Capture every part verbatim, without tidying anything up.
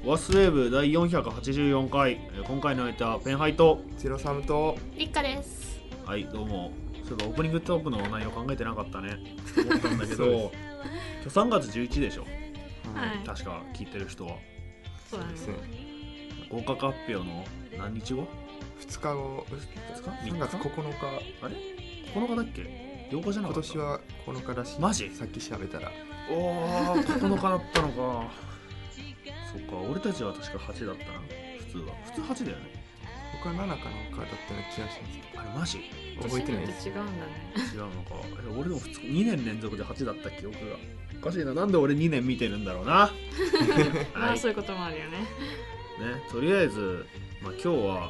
ワスウェーブだいよんひゃくはちじゅうよんかい、今回の相手はペンハイとゼロサムとリッカです。 はい、どうも。そういえばオープニングトークの内容考えてなかったね思ったんだけど今日さんがつじゅういちでしょ、 はい、 確か聞いてる人は。 そうなんですね。 合格発表の何日後？ ふつかご、 ふつかさんがつここのか。 あれここのかだっけ？ようかじゃなかった？ 今年はここのからしい。 マジ？ さっき調べたらおーここのかだったのかそっか、俺たちは確かはちだったな。普通は普通はちだよね。 僕はななかのかだったような気がしますけど、 あれマジ？ 覚えてないです。 違うんだね。 違うのか。え俺でもふつかにねん連続ではちだった記憶がおかしいな。なんで俺にねん見てるんだろうなまあそういうこともあるよね。 ね、とりあえず、まあ、今日はそうね、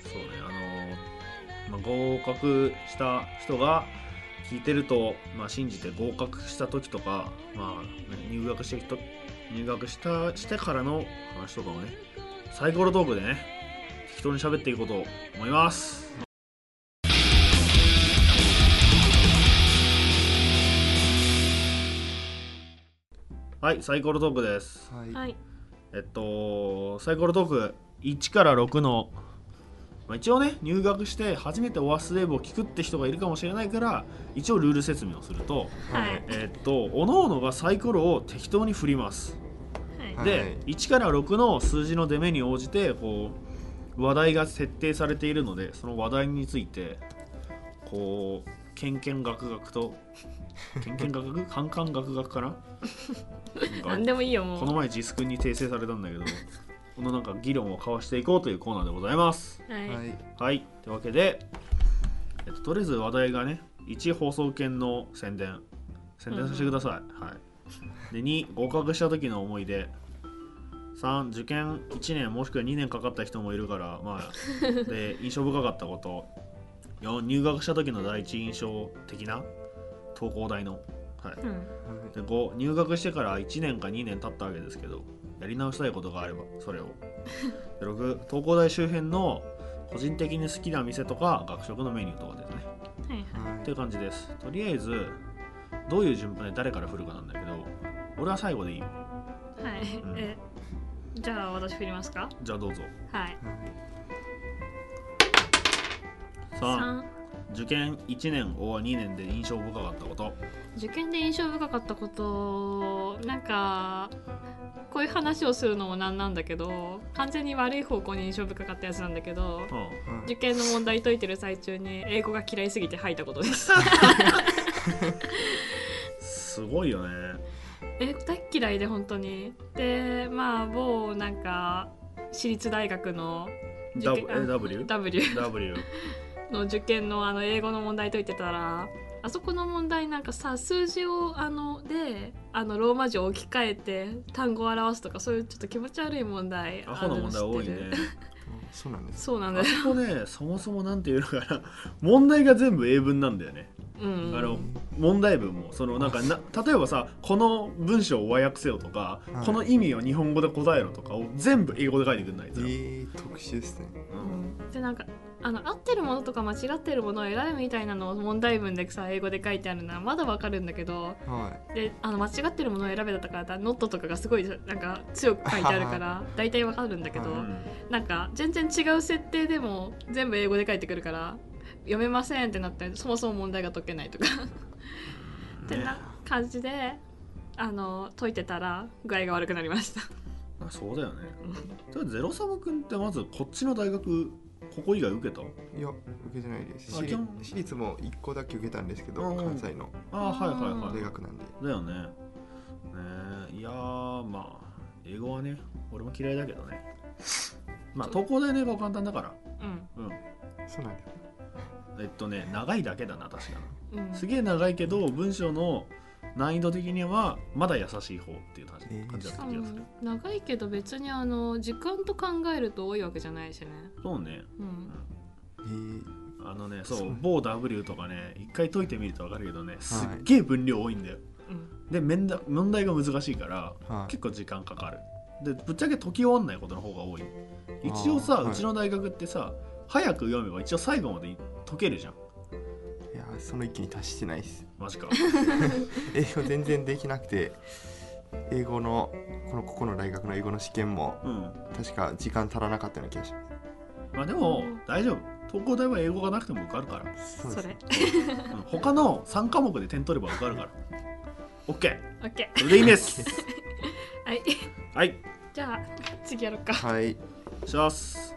あのーまあ、合格した人が聞いてると、まあ、信じて合格した時とか、まあね、入学して人入学したしてからの話とかをね、サイコロトークでね適当に喋っていこうと思います。はい、サイコロトークです。 はい、 はい。 えっとサイコロトークいちからろくの、まあ、一応ね入学して初めてオアスウェーブを聞くって人がいるかもしれないから一応ルール説明をすると、 はい。 えっと各々がサイコロを適当に振ります。 はい。 で、 はい、 いちからろくの数字の出目に応じてこう話題が設定されているので、その話題についてこうけんけんがくがくとけんけんがくがくカンカンがくがくかななんでもいいよもう。 この前ジス君に訂正されたんだけどこのなんか議論を交わしていこうというコーナーでございます。 はい。 はい、 はい、というわけで、えっと、とりあえず話題がねいち放送犬の宣伝宣伝させてください、はい、でに合格した時の思い出、さん受験いちねんもしくはにねんかかった人もいるからまあで印象深かったこと、よん入学した時の第一印象的な東工大の、はい、 うん。 でご入学してからいちねんかにねん経ったわけですけどやり直したいことがあればそれをでろく東工大周辺の個人的に好きな店とか学食のメニューとかですねはいはい。 っていう感じです。とりあえずどういう順番で誰から振るかなんだけど俺は最後でいいよ。 はい。 うんえ、じゃあ私振りますか？ じゃあどうぞ。 はい。 さん三。 受験いちねんおにねんで印象深かったこと。 受験で印象深かったこと、なんかこういう話をするのもなんなんだけど、完全に悪い方向に印象深かったやつなんだけど、 うん受験の問題解いてる最中に英語が嫌いすぎて吐いたことですすごいよね。 英語大っ嫌いで本当に。でまあ某なんか私立大学の受験 W? W? W W の受験のあの英語の問題解いてたら、あそこの問題なんかさ、数字をあのであのローマ字を置き換えて単語を表すとか、そういうちょっと気持ち悪い問題アホな問題多いね。 そうなんです。 そうなんだよ。 あそこねそもそもなんていうのかな問題が全部英文なんだよね。 うん、 あの問題文もそのなんかな例えばさこの文章を和訳せよとか、 はい、 この意味を日本語で答えろとかを全部英語で書いてくんないと。 えー、特殊ですね。 うん、でなんかあの合ってるものとか間違ってるものを選ぶみたいなのを問題文でさ英語で書いてあるのはまだわかるんだけど、 はであの間違ってるものを選べだったからノットとかがすごいなんか強く書いてあるから大体わかるんだけど、 うんなんか全然違う設定でも全部英語で書いてくるから読めませんってなってそもそも問題が解けないとかってな感じであの解いてたら具合が悪くなりましたあそうだよね。ただゼロサム君ってまずこっちの大学ここ以外受けた？ い。いや受けてないです。私立あ基本私立もいっこだけ受けたんですけど、 うん関西のあはいはいはい大学なんで。 だよね。ねいやーまあ英語はね俺も嫌いだけどね。まあ東工大の英語は簡単だからうんうんそうなんです。 えっとね長いだけだな確かうん、 な。すげえ長いけど文章の難易度的にはまだ優しい方っていう感じ,、 えー感じだった気がする。 長いけど別にあの時間と考えると多いわけじゃないしね。 そうね。 うんえー、 あのねそそうう某 W とかね一回解いてみると分かるけどねすっげえ分量多いんだよ。 うんで面だ問題が難しいからはい、 結構時間かかる。でぶっちゃけ解き終わんないことの方が多い。一応さ、 あーはいうちの大学ってさ早く読めば一応最後まで解けるじゃん。 いやその域に達してないです。 マジか。 英語全然できなくて英語のこのここの大学の英語の試験もうん確か時間足らなかったような気がしままあでも大丈夫、東工大は英語がなくても受かるから、 す。そうですそれうん他のさん科目で点取れば受かるから OK、 オッケそれでいいですー。はいはいじゃあ次やろうか。 はい。 します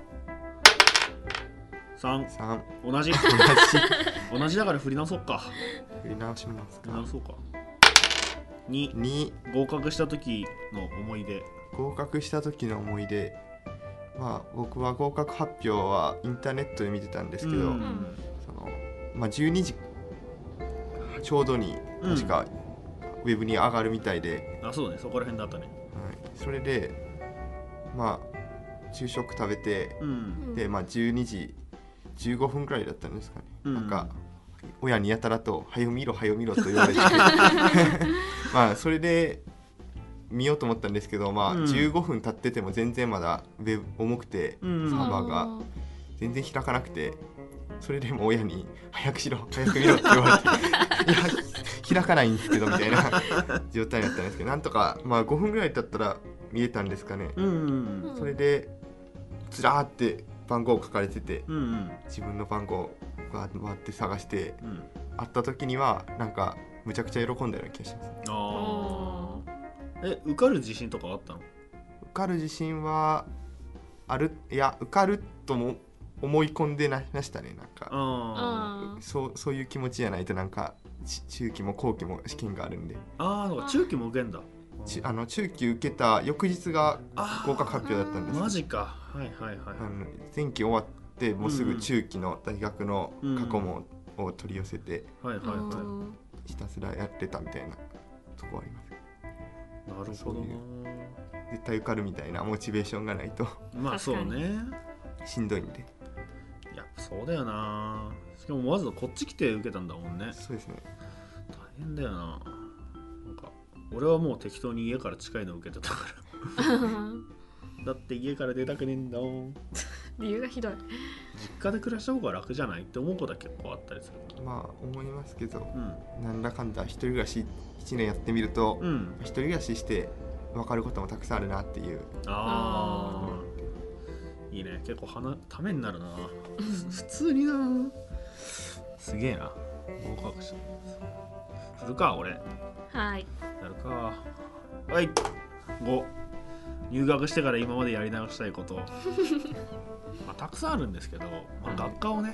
さんさん同じ同じ同じだから振り直そうか振り直しますか振り直。そうかにに合格した時の思い出。 合格した時の思い出。まあ僕は合格発表はインターネットで見てたんですけど、 うんそのまあじゅうにじちょうどに確かウェブに上がるみたいで、 あそうね、そこら辺だったね。 はい、それでまあ昼食食べて、 うんでまあじゅうにじじゅうごふんくらいだったんですかね、 うんなんか親にやたらと「はよ見ろはよ見ろ」と言われてまあそれで見ようと思ったんですけど、まあうんじゅうごふん経ってても全然まだウェブ重くてうんサーバーが全然開かなくて、それでも親に「早くしろ早く見ろ」って言われて「いや開かないんですけど」みたいな状態だったんですけど、なんとかまあごふんぐらい経ったら見えたんですかね。 うんうんそれでずらーって番号書かれてて、 うんうん自分の番号が回って探してうん会った時にはなんかむちゃくちゃ喜んだような気がします。 あおーえ受かる自信とかあったの？ 受かる自信はある、いや受かるとも思い込んでなましたね。なんかああそうそういう気持ちじゃないと、なんかち中期も後期も試験があるんで、 ーあー、なんか中期も受けんだ。 ちあの中期受けた翌日があー合格発表だったんです。 マジか。はいはいはいあの前期終わってもうすぐ中期の大学の過去問を取り寄せてはいはいはいはひたすらやってたみたいなとこあります。 い。なるほどそういな。 絶対受かるみたいなモチベーションがないとまあそう確かね。 しんどいんで。 やっぱそうだよな。しかもまずはこっち来て受けたんだもんね。 そうですね。 大変だよな。なんか俺はもう適当に家から近いの受けてたからだって家から出たくねえんだもん。 理由がひどい。 実家で暮らした方が楽じゃないって思うことは結構あったりする。 まあ思いますけど、 うんなんだかんだ一人暮らしいちねんやってみると、 うん一人暮らしして分かることもたくさんあるなっていう。 ああいいね、結構はなためになるな普通にな。すげえな。合格したするか俺やはい。 るか。はいご入学してから今までやり直したいことまあたくさんあるんですけど、まあ、学科をね、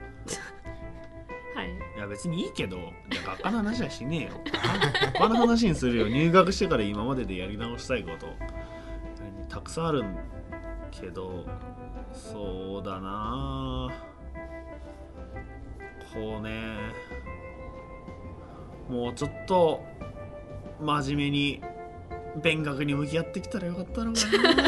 はい。 いや別にいいけど、じゃあ学科の話はしねえよ他の話にするよ。入学してから今まででやり直したいことたくさんあるんけど、そうだなこうね、もうちょっと真面目に勉学に向き合ってきたらよかったのかな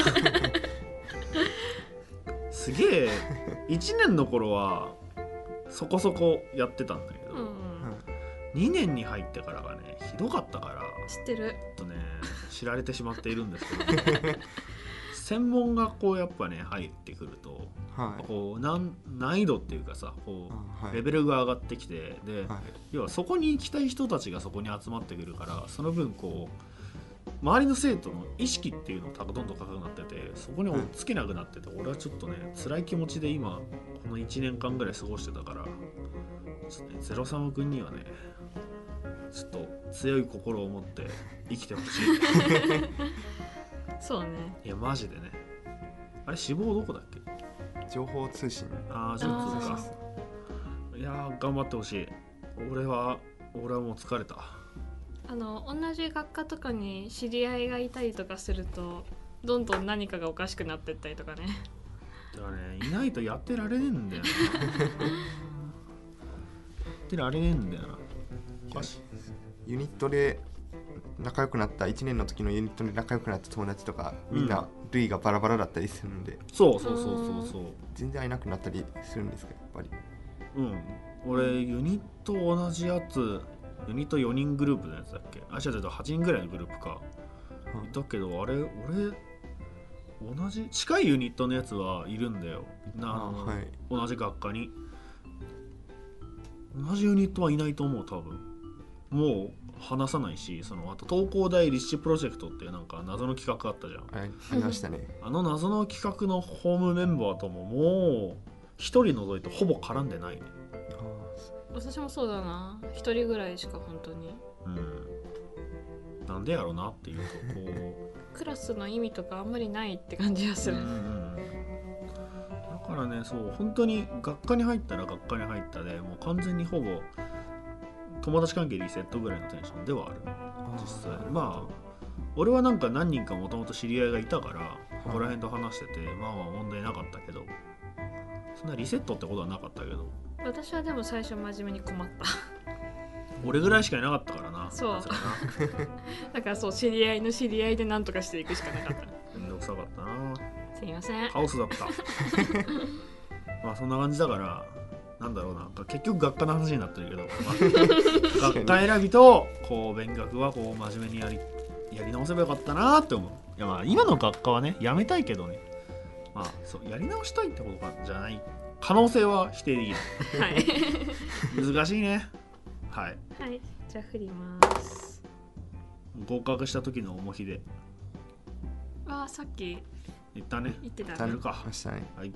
すげえいちねんの頃はそこそこやってたんだけど、 うんうん。 にねんに入ってからがねひどかったから知ってる。 ちょっとね知られてしまっているんですけど専門学校やっぱね入ってくるとはい。 こう難難易度っていうかさこあはいうレベルが上がってきて、ではい要はそこに行きたい人たちがそこに集まってくるから、その分こう周りの生徒の意識っていうのがどんどん高くなってて、そこに追っつけなくなってて、俺はちょっとね辛い気持ちで今このいちねんかんぐらい過ごしてたから、ちょっとねゼロサム君にはねちょっと強い心を持って生きてほしそうね。 いいやマジでね。あれ志望どこだっけ？ 情報通信ああ、じゃああーそうか。いやー頑張ってほしい。俺は俺はもう疲れた。 あの同じ学科とかに知り合いがいたりとかするとどんどん何かがおかしくなってったりとかね。 だからね、いないとやってられねえんだよな。やってられねえんだよな。おかしい。 ユニットで仲良くなったいちねんの時のユニットで仲良くなった友達とかみんな類がバラバラだったりするんで、 そうそうそうそうそう。 全然会えなくなったりするんですけど、やっぱりうん。俺ユニット同じやつ、ユニットよにんグループのやつだっけ？あ、違う違うはちにんぐらいのグループか。いたけどあれ俺同じ近いユニットのやつはいるんだよ。なあの、 はい同じ学科に同じユニットはいないと思う多分。もう話さないし、そのあと東工大立志プロジェクトっていうなんか謎の企画あったじゃん。 あありましたね。 あの謎の企画のホームメンバーとももう一人除いてほぼ絡んでないね。 私もそうだな、一人ぐらいしか本当に。 うん。なんでやろうなっていうとこクラスの意味とかあんまりないって感じがすう。うる。 んうん。だからね、そう本当に学科に入ったら学科に入ったでもう完全にほぼ友達関係リセットぐらいのテンションではある。実際まあ俺はなんか何人かもともと知り合いがいたからここら辺と話してて、まあまあ問題なかったけど、そんなリセットってことはなかったけど、 私はでも最初真面目に困った俺ぐらいしかいなかったからな。 そうあいつらなだからそう、知り合いの知り合いで何とかしていくしかなかっためんどくさかったな。 すいません。 カオスだったまあそんな感じだからなんだろうな、結局学科の話になってるけど、まあ、学科選びとこう勉学はこう真面目にやりやり直せばよかったなって思う。いやまあ今の学科はねやめたいけどね、まあそうやり直したいってことかじゃない可能性は否定できないはい難しいね。はいはい、じゃあ振ります。 合格した時の重ひであー、さっき言ったね。 言ってたやるかましたね。 はい、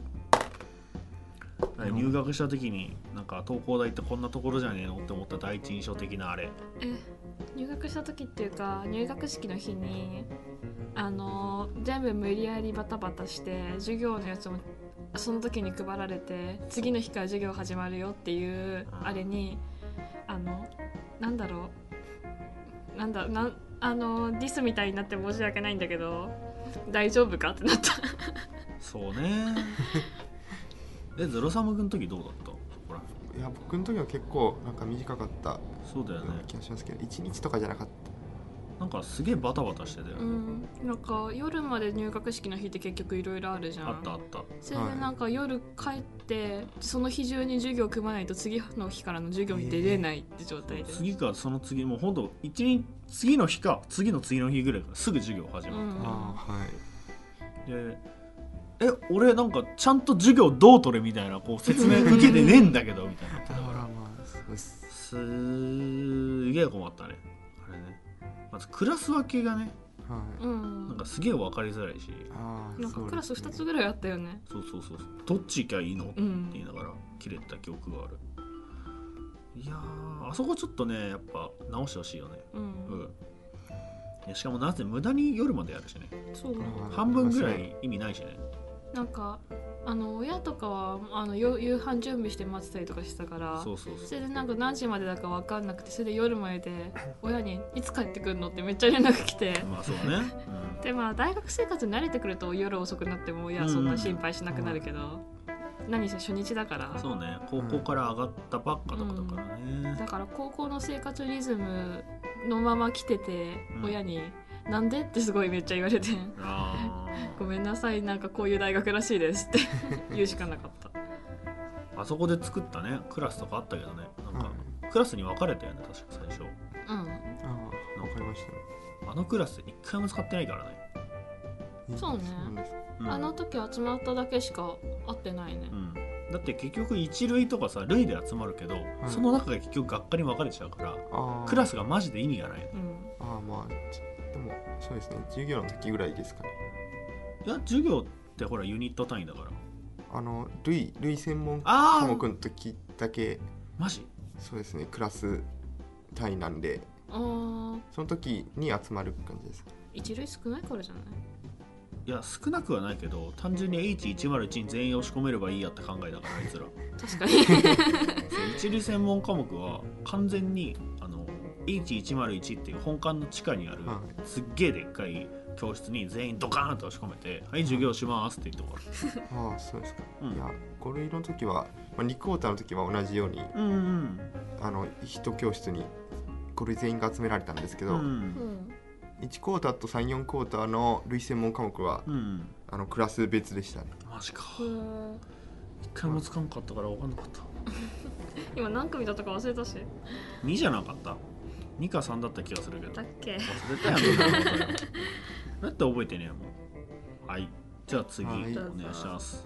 入学した時になんか東工大ってこんなところじゃねえのって思った第一印象的なあれ。 え入学した時っていうか入学式の日にあのー全部無理やりバタバタして授業のやつもその時に配られて次の日から授業始まるよっていうあれにあのなんだろうなんだなんあのディスみたいになって申し訳ないんだけど大丈夫かってなったそうねえゼロサム君の時どうだった？ほらいや僕の時は結構なんか短かったそうだよね。 ような気がしますけど、一日とかじゃなかっなんかすげえバタバタしてたよね、 うんなんか夜まで入学式の日って結局いろいろあるじゃん。 あったあった。 それでなんか夜帰ってその日中に授業組まないと次の日からの授業に出れないって状態で、 次かその次もうほんと一日次の日か次の次の日ぐらいからすぐ授業始まっうんた。ああはいて、でえ俺なんかちゃんと授業どう取れみたいなこう説明受けてねえんだけどみたいになってたからあらまあそうですすげえ困ったねあれね。まずクラス分けがねはいうんなんかすげえ分かりづらいし、 ああなんかクラスふたつぐぐらいあったよね。 そうそうそうそうどっち行きゃいいのってうん言いながら切れた記憶がある。いやーあそこちょっとねやっぱ直してほしいよね。 ううんんいやしかもなぜ無駄に夜までやるしね、 そう半分ぐらい意味ないしね。 なんかあの親とかはあのよ夕飯準備して待ってたりとかしてたからそうそうそうそれでなんか何時までだか分かんなくてそれで夜までで親にいつ帰ってくるのってめっちゃ連絡来てまあそうだね、 でまあ大学生活に慣れてくると夜遅くなっても親はそんな心配しなくなるけど、何せ初日だからうん、そうね高校から上がったばっかとかだからね、 だから高校の生活リズムのまま来てて、 うん親になんでってすごいめっちゃ言われてあごめんなさいなんかこういう大学らしいですって言うしかなかった。 あそこで作ったねクラスとかあったけどねなんか、 はいクラスに分かれたよね確か最初。 うんああわかりましたね。 あのクラス一回も使ってないからね。 そうねなんですうんあの時集まっただけしか会ってないねう。ん、だって結局一類とかさ類で集まるけど、その中が結局学科に分かれちゃうからああクラスがマジで意味がない。 うんああまあちでもそうですね授業の時ぐらいですかね。 いや授業ってほらユニット単位だから。 あの類類専門あ科目の時だけマジそうですねクラス単位なんであーその時に集まる感じです。 一類少ないからじゃない。 いや少なくはないけど単純に エイチいちまるいち に全員押し込めればいいやって考えだからあいつら確かにそう一類専門科目は完全にあの エイチいちまるいち っていう本館の地下にあるはすっげえでっかい教室に全員ドカーンと押し込めてはい授業しますって言って終わる。 ああそうですか。 うんいやご類の時は、まあ、にクォーターの時は同じようにうんうんあの一教室にご類全員が集められたんですけど、 うんうんいちクォーターとさん、よんクォーターの類専門科目はうんあのクラス別でしたね。 マジかへー一回もつかんかったから分かんなかった今何組だったか忘れたし。 にじゃなかったにかさんだった気がするけどだっけ。 忘れたやんどんなことよだって覚えてねえもん。はいじゃあ次、 はいお願いします。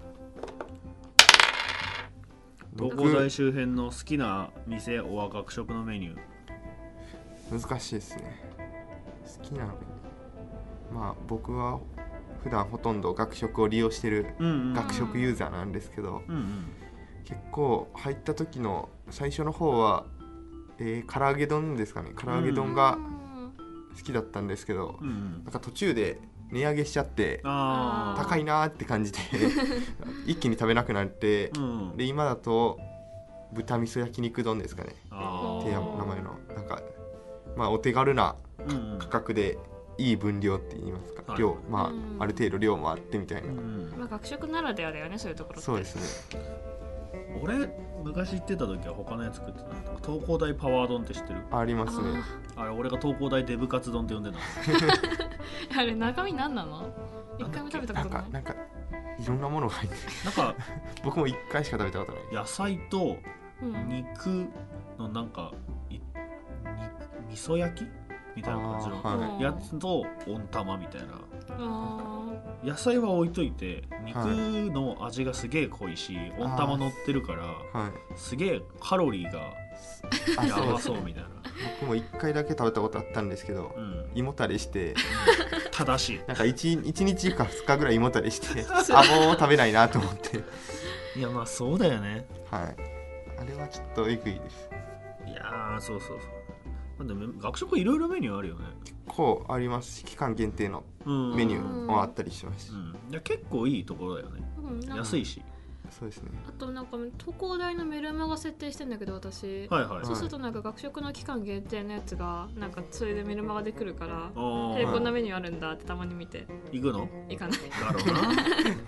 僕東工大周辺の好きな店おは学食のメニュー。 難しいですね。好きなのまあ僕は普段ほとんど学食を利用してるうんうん学食ユーザーなんですけど、 うんうん結構入った時の最初の方は、えー、唐揚げ丼ですかね。唐揚げ丼が好きだったんですけど、 うんうんなんか途中で値上げしちゃってあー高いなーって感じで一気に食べなくなって、 うんうんで今だと豚味噌焼肉丼ですかねあっていうー名前のなんか、まあ、お手軽なうんうん価格でいい分量って言いますか、 はい量まあ、 うんある程度量もあってみたいな、 うんまあ、学食ならではだよね、そういうところって。 そうですね。 俺昔行ってた時は他のやつ食ってた東工大パワー丼って知ってる？ ありますね。 あれ俺が東工大デブカツ丼って呼んでたの。 あれ中身何なの？一回も食べたなことない。 んかなんかいろんなものが入ってる。 なんか僕も一回しか食べたことない。 野菜とうん、 肉のなんかいに味噌焼きみたいな感じのあーはいやつと温玉みたいな。 あ野菜は置いといて肉の味がすげえ濃いし、温玉乗ってるからはい。 すげえカロリーがあ、 やそうです。 ばそうみたいな。 僕も一回だけ食べたことあったんですけど、 うん、 胃もたれして正しなんか 1, 一日かふつかぐらい胃もたれしてあもう食べないなと思ってい。いやまあそうだよね。 はい。あれはちょっとえぐいです。 いやーそうそうそう。まあでも学食いろいろメニューあるよね。 こうありますし期間限定のうん、 メニューもあったりします。 うん、いや結構いいところだよね。 うん、なんか安いし。 そうですね。 あとなんか東工大のメルマガ設定してんだけど私、 はいはい。 そうするとなんか学食の期間限定のやつがなんかそれでメルマガで来るから、 あーへえこんなメニューあるんだってたまに見て行くの行かない。 だろうな。なんか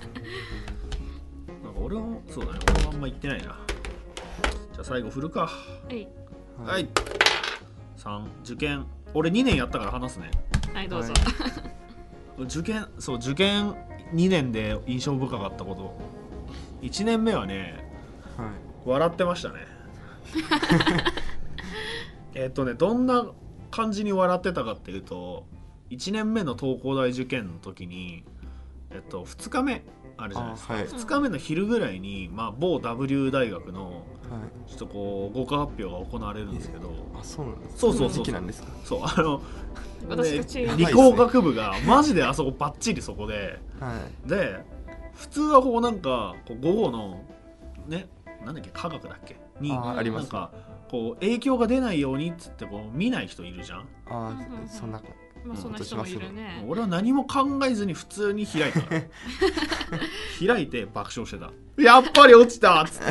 俺もそうだね。俺もあんま行ってないな。じゃあ最後振るか。 はいはい。さん受験。俺にねんやったから話すね。 はいどうぞ。 受験そう受験にねんで印象深かったこと。いちねんめはねはい。 笑ってましたね。えっとねどんな感じに笑ってたかっていうといちねんめの東工大受験の時にえっとふつかめあるじゃないですか、 あはいふつかめの昼ぐらいに、まあ、某 ダブリュー 大学のはい。 ちょっとこう合格発表が行われるんですけど、 あ、そうなんです。 そうそうそうそんな時期なんですか。 そうあの私たちね理工学部がマジであそこバッチリそこではい。 で普通はこうなんかこう午後のねなんだっけ科学だっけにあーありますなんかこう影響が出ないようにっつってこう見ない人いるじゃん。 あうんうんうんー、そんなまあそんな人もいるね。 俺は何も考えずに普通に開いた開いて爆笑してた。やっぱり落ちたっつって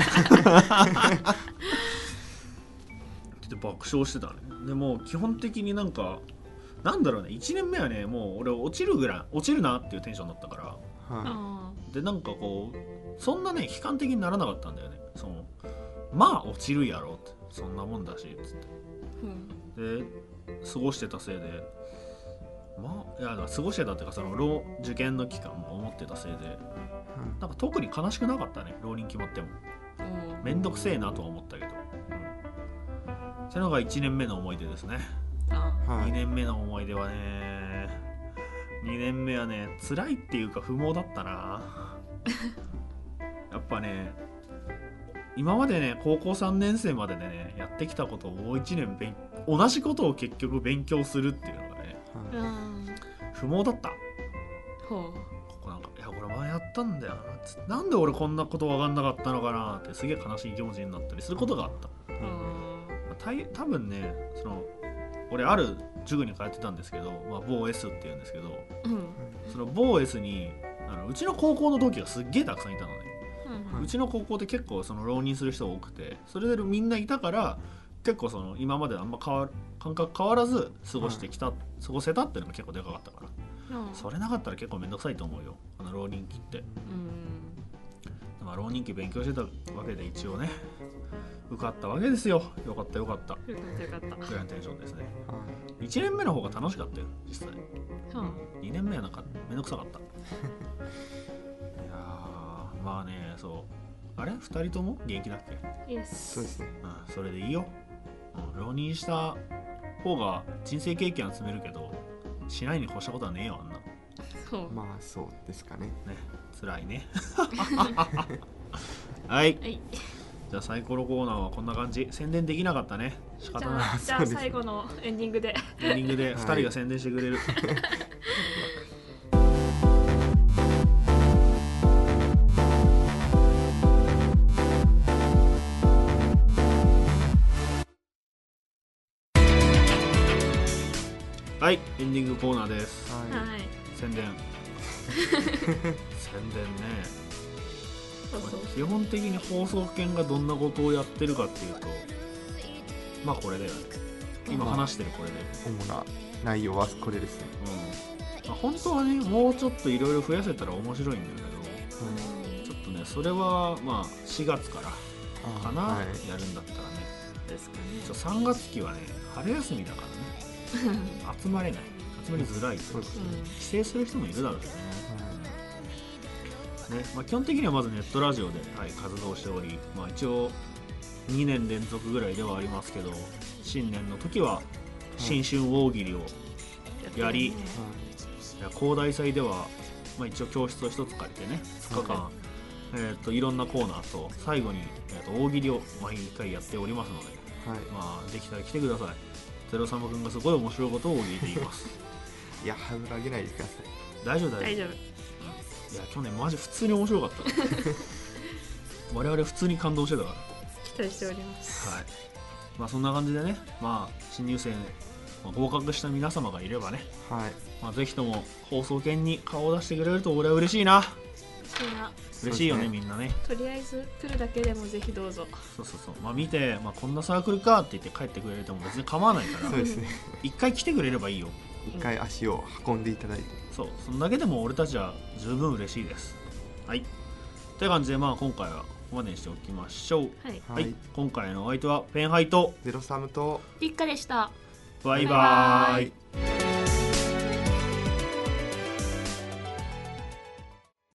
って爆笑してたね。でも基本的になんかなんだろうねいちねんめはねもう俺落ちるぐらい落ちるなっていうテンションだったからはあでなんかこうそんなね悲観的にならなかったんだよね。そのまあ落ちるやろってそんなもんだしつってーうんで過ごしてたせいでまあいやだから過ごしてたっていうかその浪受験の期間も思ってたせいでい。 なんか特に悲しくなかったね浪人決まってもうんめんどくせえなとは思ったけど、うん、それのがいちねんめの思い出ですね。 あはい。 にねんめの思い出はねにねんめはね辛いっていうか不毛だったなやっぱね今までね高校さんねん生まででねやってきたことをもういちねん勉同じことを結局勉強するっていうのがねーうはい。 ん不毛だった。 ほうここなんかいやこれ前やったんだよなつってなんで俺こんなこと分かんなかったのかなってすげえ悲しい気持ちになったりすることがあった。 あたい多分ねその俺ある塾に通ってたんですけど、まあ、某 S っていうんですけどーうんその某 S にあのうちの高校の同期がすっげえたくさんいたのね、 うんうちの高校って結構その浪人する人が多くてそれでみんないたから結構その今まであんま変わる感覚変わらず過ごしてきた、過ごせたっていうのが結構でかかったからうんそれなかったら結構めんどくさいと思うよあの浪人期って。 うんまあ浪人期勉強してたわけで一応ね受かったわけですよ。よかったよかったよかったよかったぐらいのテンションですね。 はいちねんめの方が楽しかったよ実際。 うんにねんめはなんかめんどくさかったいやーまあねそうあれふたりとも元気だっけ？ イエスそうですね。 うんそれでいいよ、うん、浪人した方が人生経験は積めるけどしないに越したことはねえよあんなそうまあそうですかね。 ね辛いねはいはいじゃあサイコロコーナーはこんな感じ。宣伝できなかったね。仕じ方ない。 ゃあじゃあ最後のエンディングでエンディングでふたりが宣伝してくれる。はい、エンディングコーナーです。 ははい宣伝。宣伝ね。 そうそう基本的に放送権がどんなことをやってるかっていうと、まあこれだよね。今話してるこれで。 主な内容はこれですね。 うん。まあ、本当はね、もうちょっといろいろ増やせたら面白いんだけど、ちょっとね、それはまあしがつからかな、 はい、 やるんだったらね。 ですかちょさんがつ期はね、春休みだからね。 ね集まれない、集まりづらい、 そうですね。 帰省する人もいるだろうしね。ね、まあ、基本的にはまずネットラジオで、はい、活動しており、まあ、一応にねん連続ぐらいではありますけど、新年の時は新春大喜利をやり、いや広大祭では、まあ、一応教室を一つ借りてねふつかかん、えー、といろんなコーナーと最後に、えー、と大喜利を毎回やっておりますので、 はい、 まあ、できたら来てください。ゼロサム君がすごい面白いことを大喜利で言いますいや、ハードル上げないでください。 大丈夫大丈大丈夫。 夫。いや去年マジ普通に面白かった我々普通に感動してたから。 期待しております。 はい、まあそんな感じでね、まあ新入生、まあ、合格した皆様がいればね、 はい、 まあ、ぜひとも放送研に顔を出してくれると俺は嬉しいな。 みんな嬉しいよね、 そうですねみんなね。 とりあえず来るだけでもぜひどうぞ。 そうそうそう、まあ見て、まあ、こんなサークルかって言って帰ってくれても別に構わないからそうですね。 一回来てくれればいいよ。 一回足を運んでいただいて、 そう、そんだけでも俺たちは十分嬉しいです。はい、という感じで、まあ今回はここまでにしておきましょう。 はい。 はい、 はい、 今回のお相手はペンハイとゼロサムと一家でした。 バイババイバーイイ。